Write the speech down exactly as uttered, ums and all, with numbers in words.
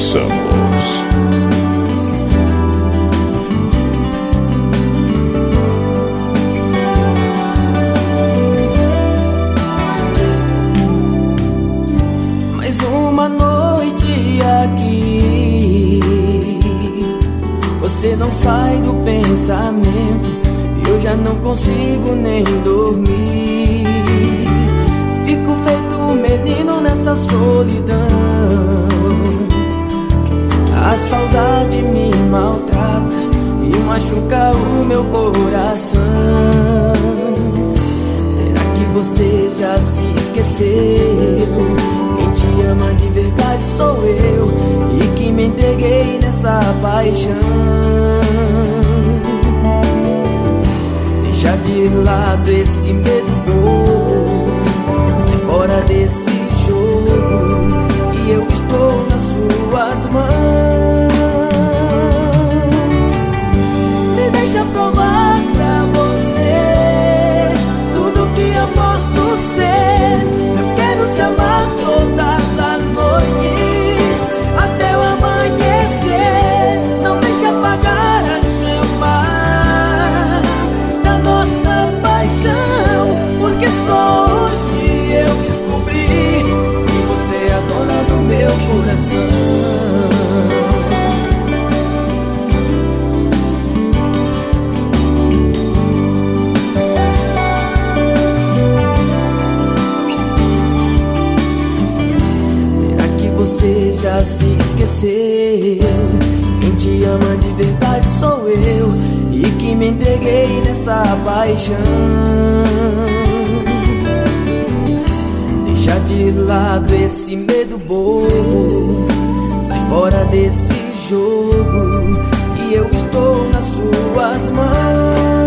Santos. Mais uma noite aqui, você não sai do pensamento e eu já não consigo nem dormir. Fico feito um menino nessa solidão, a saudade me maltrata e machuca o meu coração. Será que você já se esqueceu? Quem te ama de verdade sou eu, e que me entreguei nessa paixão. Deixa de lado esse medo bobo, sai fora desse jogo, e eu estou nas suas mãos. Me deixa provar pra você tudo que eu posso ser. Eu quero te amar todas as noites até o amanhecer. Não deixa apagar a chama da nossa paixão, porque só hoje eu descobri que você é a dona do meu coração. Você já se esqueceu? Quem te ama de verdade sou eu, e que me entreguei nessa paixão. Deixa de lado esse medo bobo, sai fora desse jogo, e eu estou nas suas mãos.